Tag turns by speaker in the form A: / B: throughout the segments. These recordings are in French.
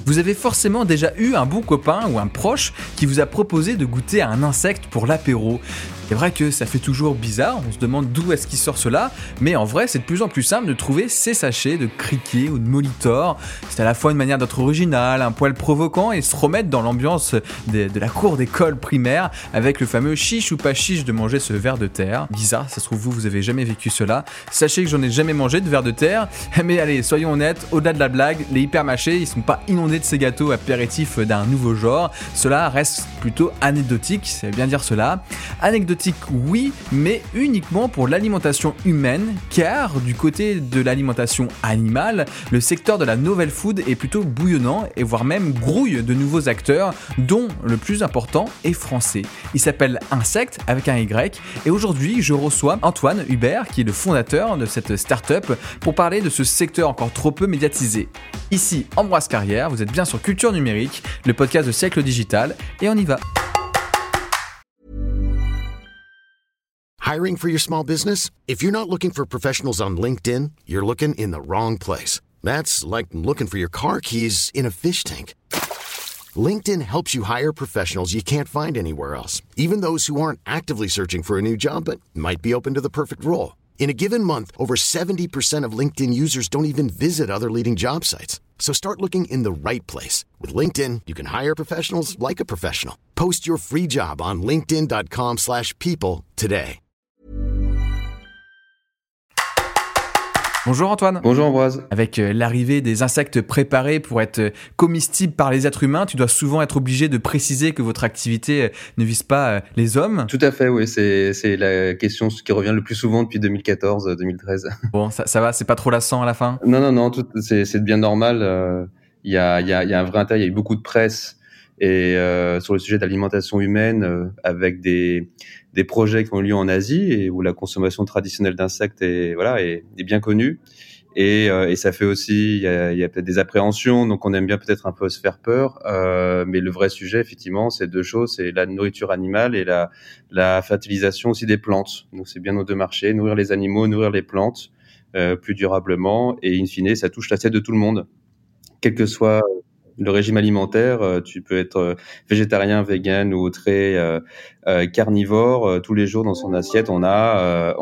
A: Vous avez forcément déjà eu un bon copain ou un proche qui vous a proposé de goûter à un insecte pour l'apéro. C'est vrai que ça fait toujours bizarre, on se demande d'où est-ce qu'il sort cela, mais en vrai c'est de plus en plus simple de trouver ces sachets de criquet ou de molitor. C'est à la fois une manière d'être original, un poil provoquant et se remettre dans l'ambiance de la cour d'école primaire avec le fameux chiche ou pas chiche de manger ce ver de terre. Bizarre, ça se trouve vous avez jamais vécu cela. Sachez que j'en ai jamais mangé de ver de terre, mais allez, soyons honnêtes, au-delà de la blague, les hypermachés ils sont pas inondés de ces gâteaux apéritifs d'un nouveau genre. Cela reste plutôt anecdotique, ça veut bien dire cela. Anecdotique oui, mais uniquement pour l'alimentation humaine, car du côté de l'alimentation animale, le secteur de la novel food est plutôt bouillonnant et voire même grouille de nouveaux acteurs, dont le plus important est français. Il s'appelle Insect avec un Y et aujourd'hui je reçois Antoine Hubert qui est le fondateur de cette start-up pour parler de ce secteur encore trop peu médiatisé. Ici Ambroise Carrière, vous êtes bien sur Culture Numérique, le podcast de Siècle Digital et on y va.
B: Hiring for your small business? If you're not looking for professionals on LinkedIn, you're looking in the wrong place. That's like looking for your car keys in a fish tank. LinkedIn helps you hire professionals you can't find anywhere else, even those who aren't actively searching for a new job but might be open to the perfect role. In a given month, over 70% of LinkedIn users don't even visit other leading job sites. So start looking in the right place. With LinkedIn, you can hire professionals like a professional. Post your free job on linkedin.com/people today.
A: Bonjour Antoine.
C: Bonjour Ambroise.
A: Avec l'arrivée des insectes préparés pour être comestibles par les êtres humains, tu dois souvent être obligé de préciser que votre activité ne vise pas les hommes.
C: Tout à fait, oui, c'est la question qui revient le plus souvent depuis 2014-2013.
A: Bon, ça va, c'est pas trop lassant à la fin?
C: Non, c'est bien normal. Il y a un vrai intérêt, il y a eu beaucoup de presse et sur le sujet de l'alimentation humaine avec des projets qui ont lieu en Asie et où la consommation traditionnelle d'insectes est bien connue et ça fait aussi il y a peut-être des appréhensions, donc on aime bien peut-être un peu se faire peur, mais le vrai sujet effectivement c'est deux choses, c'est la nourriture animale et la fertilisation aussi des plantes. Donc c'est bien nos deux marchés, nourrir les animaux, nourrir les plantes plus durablement et in fine ça touche l'assiette de tout le monde, quel que soit le régime alimentaire. Tu peux être végétarien, vegan ou très carnivore. Tous les jours dans son assiette, on a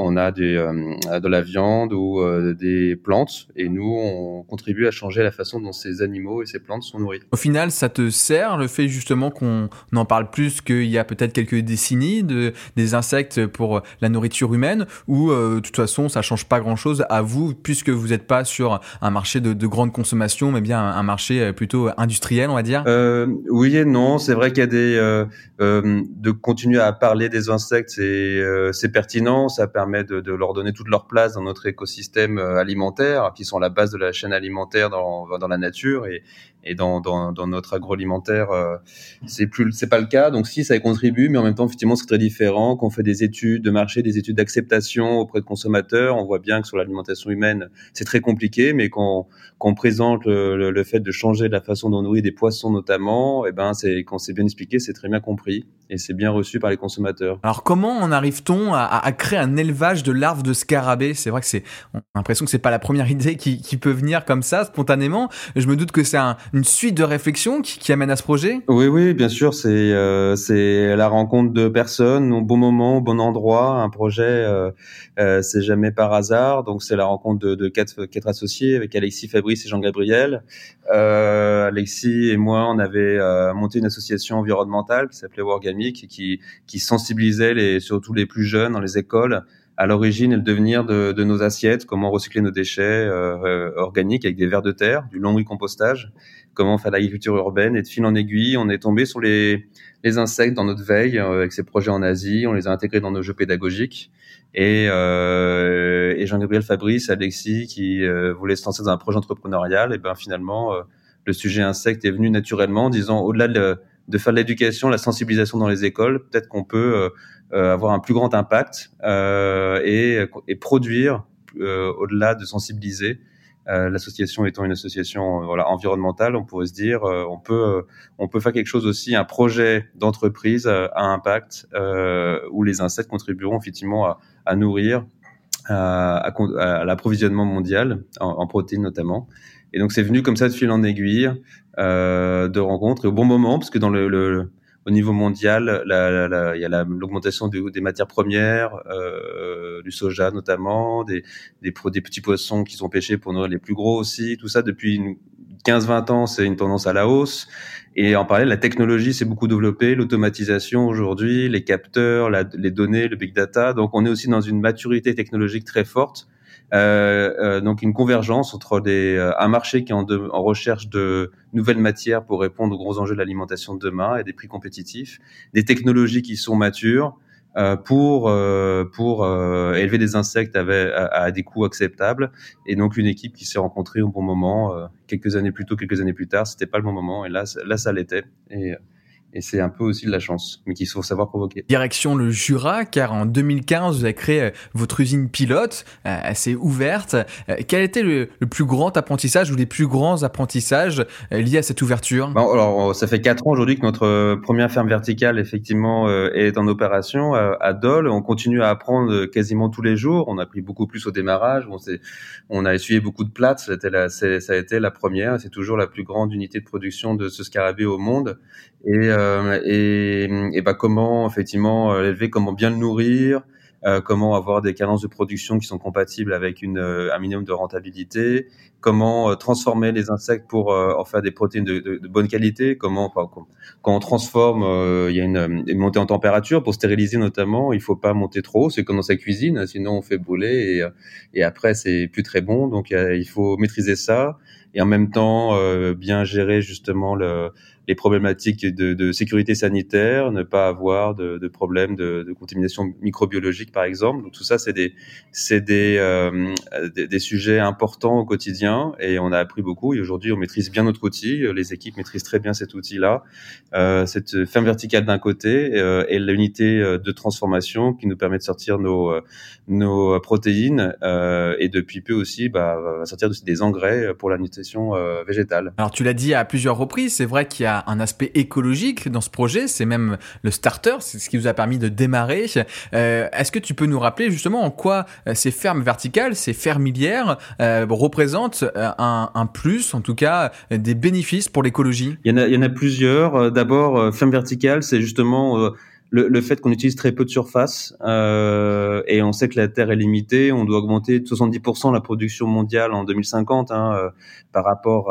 C: de la viande ou des plantes. Et nous, on contribue à changer la façon dont ces animaux et ces plantes sont nourris.
A: Au final, ça te sert le fait justement qu'on en parle plus qu'il y a peut-être quelques décennies des insectes pour la nourriture humaine ou de toute façon, ça change pas grand-chose à vous puisque vous n'êtes pas sur un marché de grande consommation, mais bien un marché plutôt industriel, on va dire?
C: Oui et non. C'est vrai qu'il y a de continuer à parler des insectes, c'est pertinent. Ça permet de leur donner toute leur place dans notre écosystème alimentaire, qui sont la base de la chaîne alimentaire dans la nature et dans notre agroalimentaire. C'est pas le cas. Donc si ça y contribue, mais en même temps, effectivement, c'est très différent. Qu'on fait des études de marché, des études d'acceptation auprès de consommateurs, on voit bien que sur l'alimentation humaine, c'est très compliqué, mais qu'on présente le fait de changer la façon dont on nourrit des poissons notamment, quand c'est bien expliqué, c'est très bien compris et c'est bien reçu par les consommateurs.
A: Alors comment en arrive-t-on à créer un élevage de larves de scarabées? C'est vrai que on a l'impression que c'est pas la première idée qui peut venir comme ça spontanément. Je me doute que c'est une suite de réflexions qui amène à ce projet.
C: Oui, bien sûr, c'est la rencontre de personnes au bon moment, au bon endroit. Un projet, c'est jamais par hasard. Donc c'est la rencontre de quatre associés avec Alexis, Fabrice et Jean-Gabriel. Alexis et moi, on avait monté une association environnementale qui s'appelait Wargamic qui sensibilisait surtout les plus jeunes dans les écoles à l'origine et le devenir de nos assiettes, comment recycler nos déchets organiques avec des vers de terre, du lombricompostage, comment faire l'agriculture urbaine. Et de fil en aiguille, on est tombé sur les insectes dans notre veille avec ces projets en Asie. On les a intégrés dans nos jeux pédagogiques. Et Jean-Gabriel, Fabrice, Alexis qui voulaient se lancer dans un projet entrepreneurial, et finalement le sujet insecte est venu naturellement en disant au-delà de faire de l'éducation, la sensibilisation dans les écoles, peut-être qu'on peut avoir un plus grand impact et produire au-delà de sensibiliser. L'association étant une association environnementale, on pourrait se dire on peut faire quelque chose aussi, un projet d'entreprise à impact où les insectes contribueront effectivement à nourrir à l'approvisionnement mondial en protéines notamment. Et donc c'est venu comme ça de fil en aiguille, de rencontres et au bon moment, parce que dans au niveau mondial, il y a l'augmentation des matières premières, du soja notamment, des petits poissons qui sont pêchés pour nourrir les plus gros aussi. Tout ça depuis 15-20 ans, c'est une tendance à la hausse. Et en parallèle, la technologie s'est beaucoup développée, l'automatisation aujourd'hui, les capteurs, les données, le big data. Donc on est aussi dans une maturité technologique très forte. Donc une convergence entre un marché qui est en recherche de nouvelles matières pour répondre aux gros enjeux de l'alimentation de demain et des prix compétitifs, des technologies qui sont matures pour élever des insectes à des coûts acceptables, et donc une équipe qui s'est rencontrée au bon moment, quelques années plus tôt, quelques années plus tard. C'était pas le bon moment, et là ça l'était, et c'est un peu aussi de la chance, mais qu'il faut savoir provoquer.
A: Direction le Jura, car en 2015, vous avez créé votre usine pilote, assez ouverte. Quel était le plus grand apprentissage ou les plus grands apprentissages liés à cette ouverture ?
C: Alors, ça fait 4 ans aujourd'hui que notre première ferme verticale, effectivement, est en opération à Dole. On continue à apprendre quasiment tous les jours. On a appris beaucoup plus au démarrage. On a essuyé beaucoup de plates. Ça a été la première. C'est toujours la plus grande unité de production de ce scarabée au monde. Et comment effectivement l'élever, comment bien le nourrir, comment avoir des cadences de production qui sont compatibles avec un minimum de rentabilité, comment transformer les insectes pour en faire des protéines de bonne qualité, quand on transforme, il y a une montée en température pour stériliser notamment, il faut pas monter trop haut, c'est comme dans sa cuisine, sinon on fait brûler et après c'est plus très bon, donc il faut maîtriser ça et en même temps bien gérer justement les problématiques de sécurité sanitaire, ne pas avoir de problèmes de contamination microbiologique par exemple. Donc tout ça c'est des sujets importants au quotidien, et on a appris beaucoup, et aujourd'hui on maîtrise bien notre outil, les équipes maîtrisent très bien cet outil-là, cette ferme verticale d'un côté et l'unité de transformation qui nous permet de sortir nos protéines et depuis peu aussi sortir des engrais pour la nutrition végétale.
A: Alors tu l'as dit à plusieurs reprises, c'est vrai qu'il y a un aspect écologique dans ce projet, c'est même le starter, c'est ce qui vous a permis de démarrer. Est-ce que tu peux nous rappeler justement en quoi ces fermes verticales, ces fermilières représentent un plus, en tout cas des bénéfices pour l'écologie ?
C: Il y en a plusieurs. D'abord, ferme verticale, c'est justement le fait qu'on utilise très peu de surface et on sait que la terre est limitée. On doit augmenter de 70% la production mondiale en 2050 par rapport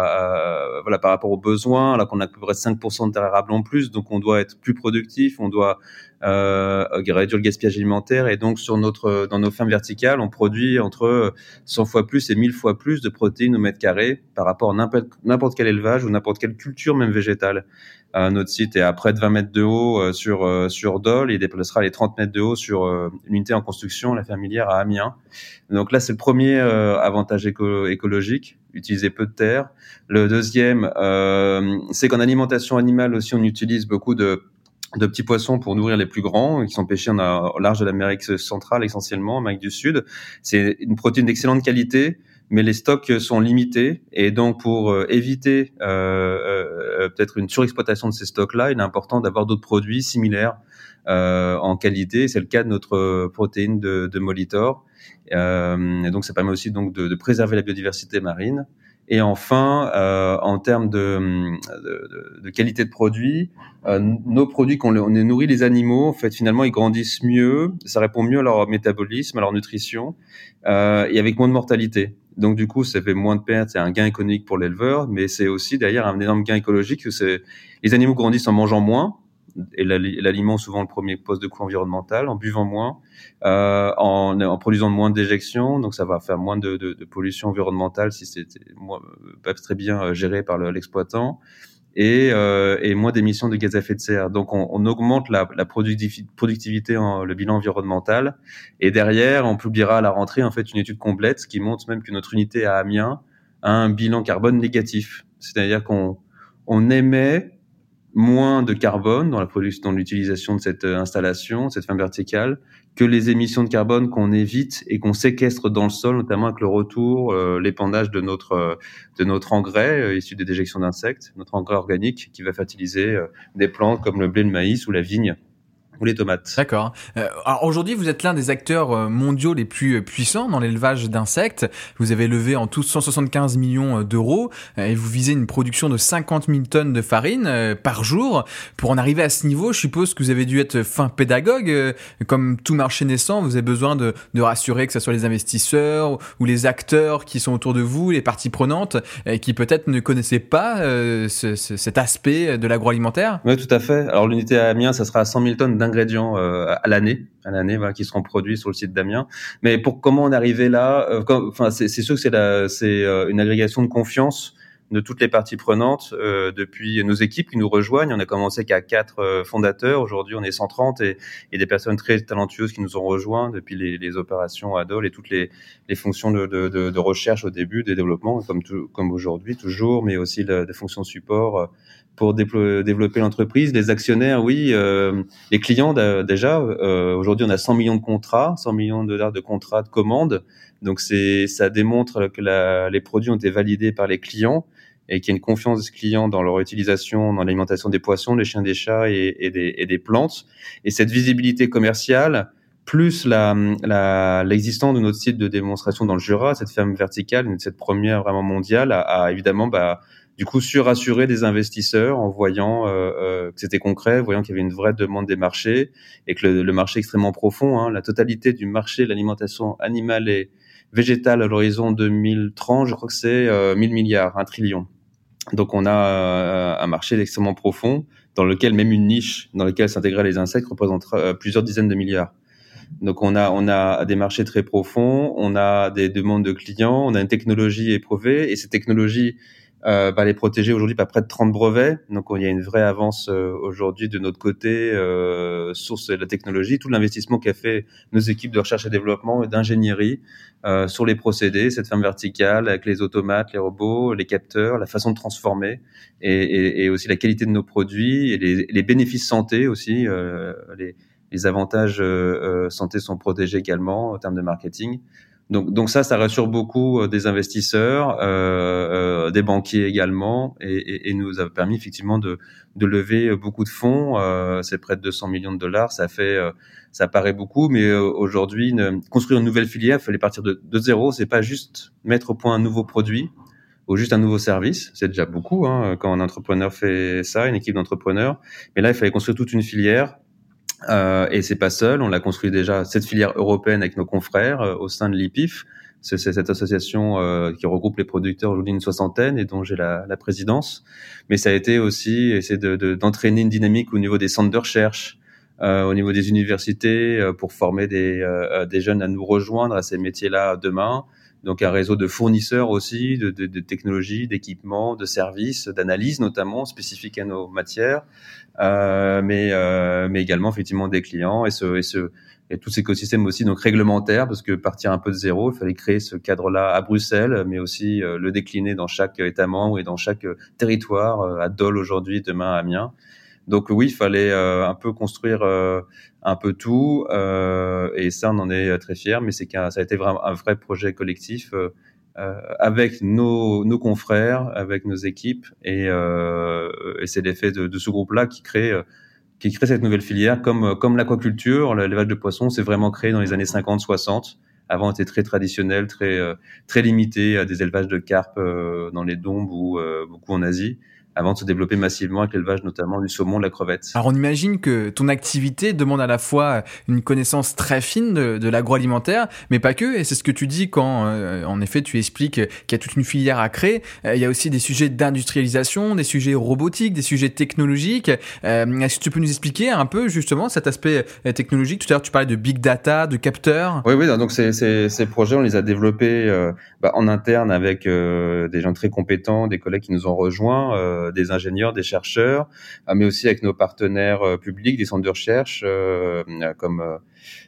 C: par rapport aux besoins, alors qu'on a à peu près 5% de terre arable en plus. Donc on doit être plus productif, on doit réduire le gaspillage alimentaire, et donc dans nos fermes verticales, on produit entre 100 fois plus et 1000 fois plus de protéines au mètre carré par rapport à n'importe quel élevage ou n'importe quelle culture, même végétale. Notre site est à près de 20 mètres de haut sur Dole, et il déplacera les 30 mètres de haut sur une unité en construction, la fermilière à Amiens. Donc là, c'est le premier avantage écologique, utiliser peu de terre. Le deuxième, c'est qu'en alimentation animale aussi, on utilise beaucoup de petits poissons pour nourrir les plus grands, qui sont pêchés au large de l'Amérique centrale, essentiellement, Amérique du Sud. C'est une protéine d'excellente qualité, mais les stocks sont limités, et donc pour éviter peut-être une surexploitation de ces stocks-là, il est important d'avoir d'autres produits similaires en qualité. C'est le cas de notre protéine de Molitor, et donc ça permet aussi donc de préserver la biodiversité marine. Et enfin, en termes de qualité de produits, nos produits, on nourrit les animaux, en fait, finalement, ils grandissent mieux, ça répond mieux à leur métabolisme, à leur nutrition, et avec moins de mortalité. Donc, du coup, ça fait moins de pertes, c'est un gain économique pour l'éleveur, mais c'est aussi, derrière, un énorme gain écologique, les animaux grandissent en mangeant moins, et l'aliment, souvent le premier poste de coût environnemental, en buvant moins, en produisant moins de déjections, donc ça va faire moins de pollution environnementale si c'était pas très bien géré par l'exploitant, et moins d'émissions de gaz à effet de serre. Donc on augmente la productivité, le bilan environnemental, et derrière on publiera à la rentrée en fait une étude complète qui montre même que notre unité à Amiens a un bilan carbone négatif, c'est-à-dire qu'on émet moins de carbone dans l'utilisation de cette installation, cette ferme verticale, que les émissions de carbone qu'on évite et qu'on séquestre dans le sol, notamment avec le retour, l'épandage de notre engrais issu des déjections d'insectes, notre engrais organique qui va fertiliser des plantes comme le blé, le maïs ou la vigne. ou les tomates.
A: D'accord. Alors aujourd'hui, vous êtes l'un des acteurs mondiaux les plus puissants dans l'élevage d'insectes. Vous avez levé en tout 175 millions d'euros et vous visez une production de 50 000 tonnes de farine par jour. Pour en arriver à ce niveau, je suppose que vous avez dû être fin pédagogue. Comme tout marché naissant, vous avez besoin de rassurer que ce soit les investisseurs ou les acteurs qui sont autour de vous, les parties prenantes, qui peut-être ne connaissaient pas cet aspect de l'agroalimentaire.
C: Oui, tout à fait. Alors l'unité à Amiens, ça sera 100 000 tonnes d'ingrédients à l'année, voilà, qui seront produits sur le site d'Amiens. Mais pour comment on est arrivé là, c'est sûr que c'est une agrégation de confiance de toutes les parties prenantes depuis nos équipes qui nous rejoignent. On a commencé qu'à 4 fondateurs. Aujourd'hui, on est 130 et des personnes très talentueuses qui nous ont rejoints depuis les opérations ADOL et toutes les fonctions de recherche au début, des développements, comme aujourd'hui toujours, mais aussi des fonctions support pour développer l'entreprise. Les actionnaires, oui, les clients déjà. Aujourd'hui, on a 100 millions de contrats, 100 millions de dollars de contrats de commandes. Donc ça démontre que les produits ont été validés par les clients et qu'il y a une confiance des clients dans leur utilisation, dans l'alimentation des poissons, des chiens, des chats et des plantes. Et cette visibilité commerciale, plus l'existence de notre site de démonstration dans le Jura, cette ferme verticale, cette première vraiment mondiale, a évidemment du coup surassuré des investisseurs en voyant que c'était concret, voyant qu'il y avait une vraie demande des marchés et que le marché est extrêmement profond. Hein, la totalité du marché de l'alimentation animale et végétale à l'horizon 2030, je crois que c'est 1000 milliards, 1 trillion. Donc on a un marché extrêmement profond dans lequel même une niche dans laquelle s'intégraient les insectes représentera plusieurs dizaines de milliards. Donc on a des marchés très profonds, on a des demandes de clients, on a une technologie éprouvée et ces technologies les protéger aujourd'hui par près de 30 brevets. Donc il y a une vraie avance aujourd'hui de notre côté sur la technologie, tout l'investissement qu'a fait nos équipes de recherche et développement et d'ingénierie sur les procédés, cette ferme verticale avec les automates, les robots, les capteurs, la façon de transformer et aussi la qualité de nos produits et les bénéfices santé aussi. Les avantages santé sont protégés également en termes de marketing. Donc ça rassure beaucoup des investisseurs, des banquiers également, et nous a permis effectivement de lever beaucoup de fonds. C'est près de 200 millions de dollars. Ça paraît beaucoup, mais aujourd'hui, construire une nouvelle filière, il fallait partir de zéro. C'est pas juste mettre au point un nouveau produit ou juste un nouveau service. C'est déjà beaucoup quand un entrepreneur fait ça, une équipe d'entrepreneurs. Mais là, il fallait construire toute une filière. Et c'est pas seul, on l'a construit déjà cette filière européenne avec nos confrères au sein de l'IPIF. C'est cette association qui regroupe les producteurs aujourd'hui une 60aine et dont j'ai la présidence. Mais ça a été aussi essayer d'entraîner une dynamique au niveau des centres de recherche, au niveau des universités pour former des jeunes à nous rejoindre à ces métiers-là demain. Donc un réseau de fournisseurs aussi, de technologies, d'équipements, de services, d'analyse notamment spécifiques à nos matières, mais également effectivement des clients et tout cet écosystème aussi donc réglementaire, parce que partir un peu de zéro, il fallait créer ce cadre-là à Bruxelles, mais aussi le décliner dans chaque État membre et dans chaque territoire, à Dole aujourd'hui, demain à Amiens. Donc oui, il fallait un peu construire un peu tout, et ça on en est très fiers, mais ça a été vraiment un vrai projet collectif avec nos confrères, avec nos équipes, et c'est l'effet de ce groupe-là qui crée cette nouvelle filière, comme l'aquaculture, l'élevage de poissons, c'est vraiment créé dans les années 50-60. Avant, c'était très traditionnel, très limité à des élevages de carpes dans les Dombes ou beaucoup en Asie, avant de se développer massivement avec l'élevage notamment du saumon, de la crevette.
A: Alors on imagine que ton activité demande à la fois une connaissance très fine de l'agroalimentaire, mais pas que, et c'est ce que tu dis quand en effet tu expliques qu'il y a toute une filière à créer. Il y a aussi des sujets d'industrialisation, des sujets robotiques, des sujets technologiques. Est-ce que tu peux nous expliquer un peu justement cet aspect technologique? Tout à l'heure tu parlais de big data, de capteurs.
C: Oui, donc ces projets on les a développés en interne avec des gens très compétents, des collègues qui nous ont rejoints, des ingénieurs, des chercheurs, mais aussi avec nos partenaires publics, des centres de recherche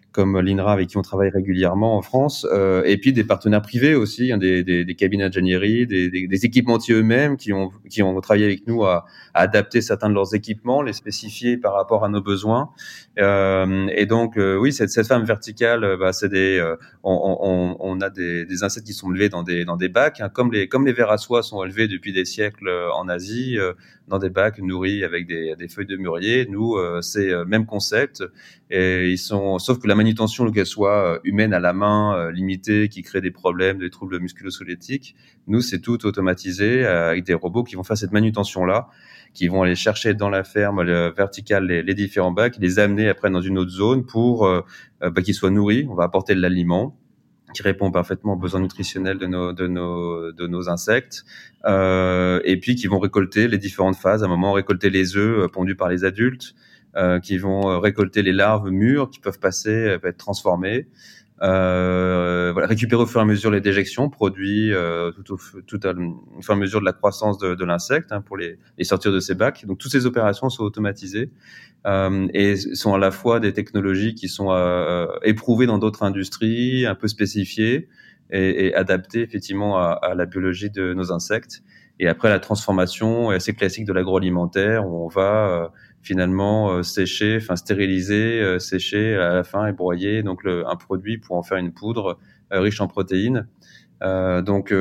C: comme l'INRA avec qui on travaille régulièrement en France, et puis des partenaires privés aussi, des cabinets d'ingénierie, des équipementiers eux-mêmes qui ont travaillé avec nous à adapter certains de leurs équipements, les spécifier par rapport à nos besoins. Et donc oui, cette ferme verticale, c'est on a des insectes qui sont élevés dans des bacs, hein, comme les vers à soie sont élevés depuis des siècles en Asie, dans des bacs nourris avec des feuilles de mûrier. Nous, c'est même concept. Et sauf que la manutention, qu'elle soit humaine à la main, limitée, qui crée des problèmes, des troubles musculo-squelettiques, nous, c'est tout automatisé avec des robots qui vont faire cette manutention-là, qui vont aller chercher dans la ferme verticale les différents bacs, les amener après dans une autre zone pour qu'ils soient nourris. On va apporter de l'aliment qui répond parfaitement aux besoins nutritionnels de nos insectes, et puis qui vont récolter les différentes phases. À un moment, récolter les œufs pondus par les adultes, qui vont récolter les larves mûres qui peuvent être transformées, récupérer au fur et à mesure les déjections produits tout au fur et à mesure de la croissance de l'insecte, hein, pour les sortir de ces bacs. Donc toutes ces opérations sont automatisées et sont à la fois des technologies qui sont éprouvées dans d'autres industries, un peu spécifiées et adaptées effectivement à la biologie de nos insectes. Et après, la transformation est assez classique de l'agroalimentaire où on va finalement stériliser, sécher à la fin et broyer donc un produit pour en faire une poudre riche en protéines. Donc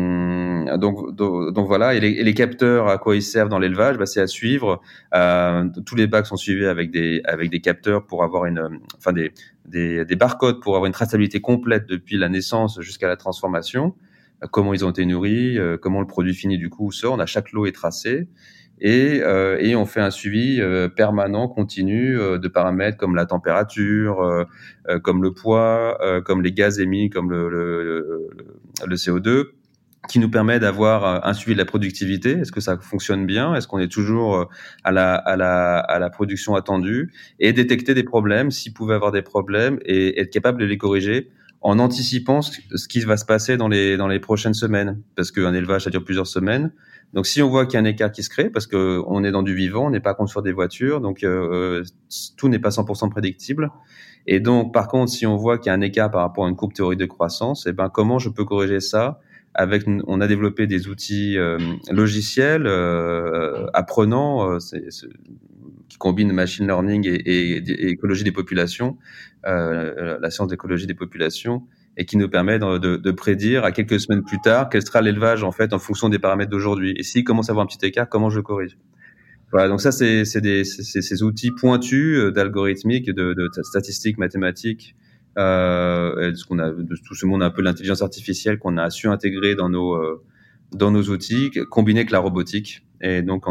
C: voilà. Et les capteurs, à quoi ils servent dans l'élevage, c'est à suivre. Tous les bacs sont suivis avec des capteurs pour avoir des barcodes pour avoir une traçabilité complète depuis la naissance jusqu'à la transformation. Comment ils ont été nourris, comment le produit fini du coup sort. Chaque lot est tracé. Et on fait un suivi permanent, continu de paramètres comme la température, comme le poids, comme les gaz émis, comme le CO2, qui nous permet d'avoir un suivi de la productivité. Est-ce que ça fonctionne bien? Est-ce qu'on est toujours à la production attendue? Et détecter des problèmes, s'il pouvait avoir des problèmes, et être capable de les corriger en anticipant ce qui va se passer dans les prochaines semaines. Parce qu'un élevage, ça dure plusieurs semaines. Donc, si on voit qu'il y a un écart qui se crée, parce que on est dans du vivant, on n'est pas contre sur des voitures, donc tout n'est pas 100% prédictible. Et donc, par contre, si on voit qu'il y a un écart par rapport à une courbe théorique de croissance, comment je peux corriger ça? On a développé des outils logiciels apprenants, qui combinent machine learning et écologie des populations, la science d'écologie des populations, et qui nous permet de prédire à quelques semaines plus tard quel sera l'élevage en fait en fonction des paramètres d'aujourd'hui. Et s'il commence à avoir un petit écart, comment je le corrige? Voilà, donc ça c'est ces outils pointus d'algorithmique, de statistiques mathématiques, de tout ce monde un peu l'intelligence artificielle qu'on a su intégrer dans nos outils, combinés avec la robotique, et donc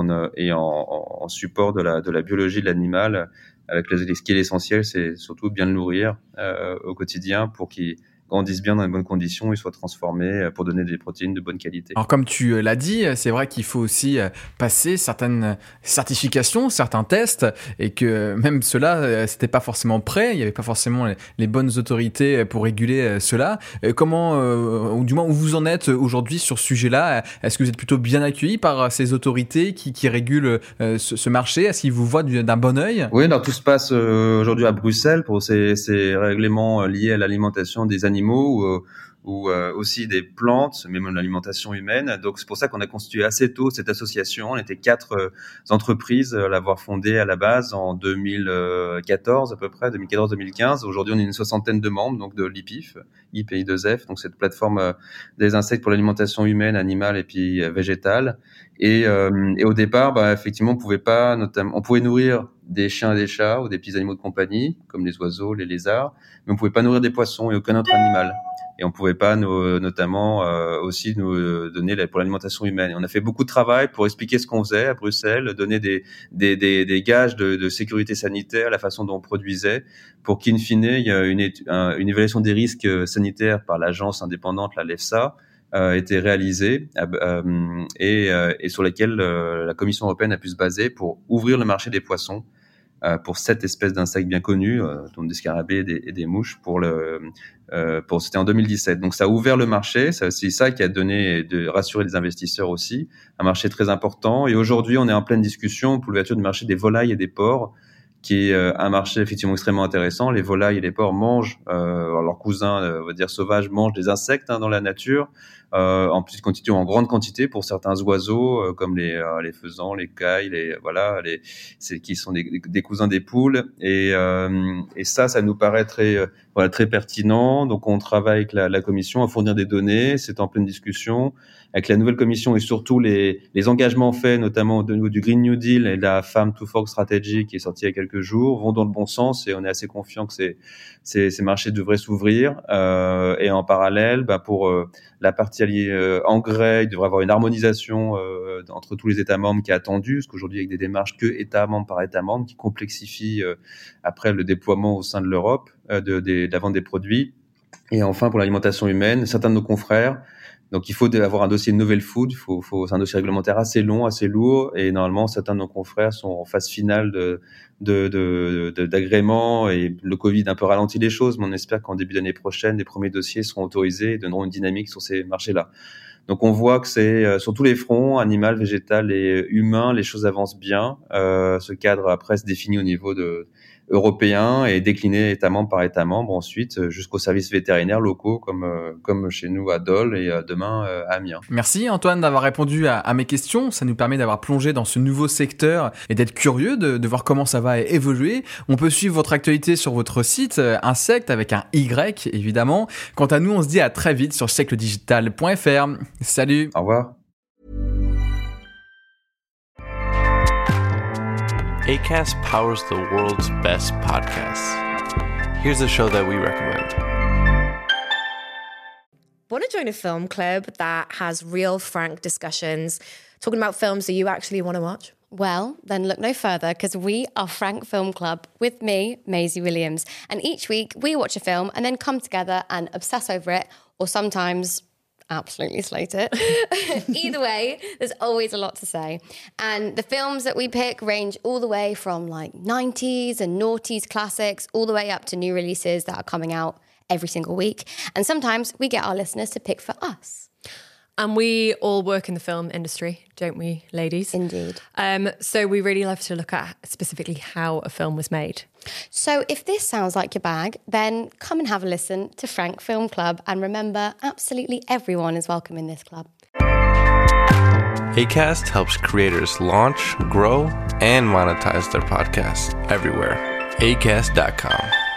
C: en support de la biologie de l'animal, avec ce qui est l'essentiel, c'est surtout bien le nourrir au quotidien pour qu'il grandissent bien dans les bonnes conditions et soient transformés pour donner des protéines de bonne qualité.
A: Alors comme tu l'as dit, c'est vrai qu'il faut aussi passer certaines certifications, certains tests, et que même cela, c'était pas forcément prêt, il y avait pas forcément les bonnes autorités pour réguler cela. Comment, ou du moins où vous en êtes aujourd'hui sur ce sujet-là? Est-ce que vous êtes plutôt bien accueillis par ces autorités qui régulent ce marché? Est-ce qu'ils vous voient d'un bon œil?
C: Oui, alors tout se passe aujourd'hui à Bruxelles pour ces règlements liés à l'alimentation des animaux ou aussi des plantes, mais même l'alimentation humaine. Donc c'est pour ça qu'on a constitué assez tôt cette association. On était 4 entreprises à l'avoir fondée à la base en 2014 à peu près, 2014-2015. Aujourd'hui, on est une 60aine de membres, donc de l'IPIF, IPI2F, donc cette plateforme des insectes pour l'alimentation humaine, animale et puis végétale. Et au départ, effectivement, on pouvait nourrir des chiens et des chats ou des petits animaux de compagnie, comme les oiseaux, les lézards, mais on pouvait pas nourrir des poissons et aucun autre animal. Et on pouvait pas notamment aussi nous donner pour l'alimentation humaine. Et on a fait beaucoup de travail pour expliquer ce qu'on faisait à Bruxelles, donner des gages de sécurité sanitaire, la façon dont on produisait, pour qu'in fine, il y a une évaluation des risques sanitaires par l'agence indépendante, la LEFSA, été réalisée et sur laquelle la Commission européenne a pu se baser pour ouvrir le marché des poissons pour 7 espèces d'insectes bien connus, dont des scarabées et des mouches, c'était en 2017. Donc ça a ouvert le marché, c'est aussi ça qui a donné de rassurer les investisseurs aussi, un marché très important. Et aujourd'hui, on est en pleine discussion pour l'ouverture du marché des volailles et des porcs, qui est un marché effectivement extrêmement intéressant. Les volailles et les porcs mangent, leurs cousins, on va dire sauvages, mangent des insectes dans la nature, en petite quantité ou en grande quantité pour certains oiseaux, comme les faisans, les cailles, qui sont des cousins des poules. Et ça nous paraît très pertinent. Donc on travaille avec la commission à fournir des données. C'est en pleine discussion avec la nouvelle commission et surtout les engagements faits, notamment au niveau du Green New Deal et de la Farm to Fork Strategy qui est sortie il y a quelques jours, vont dans le bon sens et on est assez confiant que ces marchés devraient s'ouvrir. Et en parallèle, pour la partie engrais, il devrait y avoir une harmonisation entre tous les États membres qui est attendue, parce qu'aujourd'hui avec des démarches que État membre par État membre qui complexifient après le déploiement au sein de l'Europe de la vente des produits. Et enfin pour l'alimentation humaine, certains de nos confrères. Donc, il faut avoir un dossier novel food. C'est un dossier réglementaire assez long, assez lourd. Et normalement, certains de nos confrères sont en phase finale d'agrément. Et le Covid a un peu ralenti les choses. Mais on espère qu'en début d'année prochaine, les premiers dossiers seront autorisés et donneront une dynamique sur ces marchés-là. Donc, on voit que c'est sur tous les fronts, animal, végétal et humain, les choses avancent bien. Ce cadre après se définit au niveau européen et décliné État membre par État membre ensuite jusqu'aux services vétérinaires locaux comme chez nous à Dole et demain à Amiens.
A: Merci Antoine d'avoir répondu à mes questions. Ça nous permet d'avoir plongé dans ce nouveau secteur et d'être curieux de voir comment ça va évoluer. On peut suivre votre actualité sur votre site Insect avec un Y évidemment. Quant à nous, on se dit à très vite sur siècledigital.fr. Salut.
C: Au revoir.
D: Acast powers the world's best podcasts. Here's a show that we recommend.
E: Want to join a film club that has real, frank discussions, talking about films that you actually want to watch?
F: Well, then look no further, because we are Frank Film Club with me, Maisie Williams. And each week we watch a film and then come together and obsess over it, or sometimes absolutely slate it. Either way, there's always a lot to say. And the films that we pick range all the way from like 90s and noughties classics, all the way up to new releases that are coming out every single week. And sometimes we get our listeners to pick for us.
E: And we all work in the film industry, don't we, ladies?
F: Indeed.
E: So we really love to look at specifically how a film was made.
F: So if this sounds like your bag, then come and have a listen to Frank Film Club. And remember, absolutely everyone is welcome in this club.
D: Acast helps creators launch, grow, and monetize their podcasts everywhere. Acast.com.